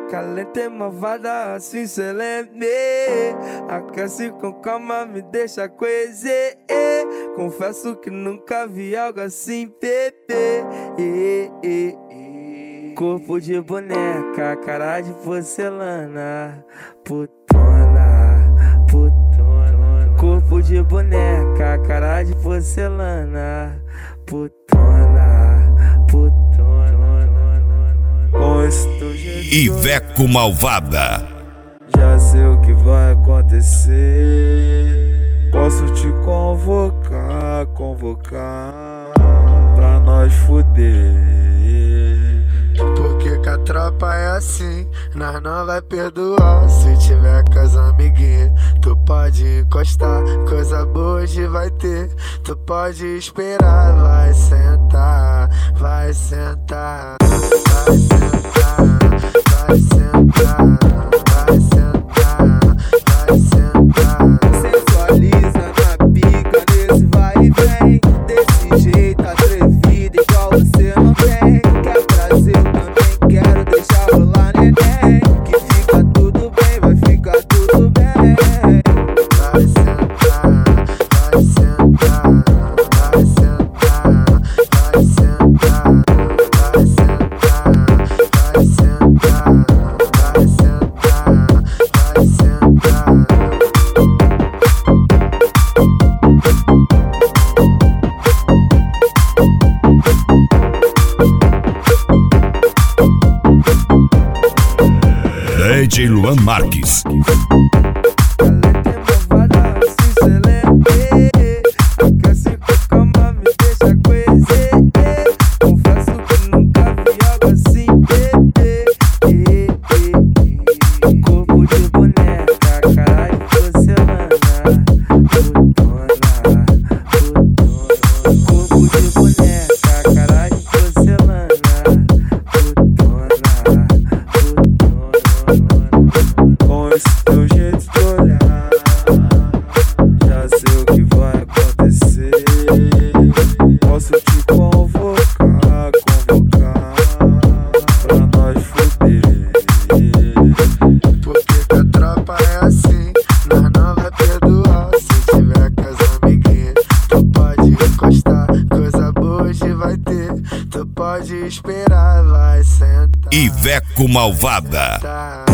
Calenta e malvada, assim cê lembra. Aquece com calma, me deixa coezer. Confesso que nunca vi algo assim, bebê. Corpo de boneca, cara de porcelana. Putona, putona. Corpo de boneca, cara de porcelana. Putona, putona. Iveco Malvada. Já sei o que vai acontecer. Posso te convocar pra nós fuder. Porque que a tropa é assim, nós não vai perdoar. Se tiver com as amiguinhas, tu pode encostar. Coisa boa hoje vai ter, tu pode esperar. Vai sentar, vai sentar, vai sentar, vai sentar, vai sentar, vai sentar. Sensualiza na pica nesse vai e vem. Desse jeito atrevido igual você não tem. Quer prazer, eu também quero deixar rolar neném. Que fica tudo bem, vai ficar tudo bem. Vai sentar, vai sentar, vai sentar, vai sentar, vai sentar, vai sentar, vai sentar, vai sentar. DJ Luan Marques. Posso te convocar pra nós fuder. Porque que a tropa é assim, nós não vai perdoar. Se tiver com as amiguinhas, tu pode encostar. Coisa boa hoje vai ter, tu pode esperar. Vai sentar, Iveco Malvada. tá.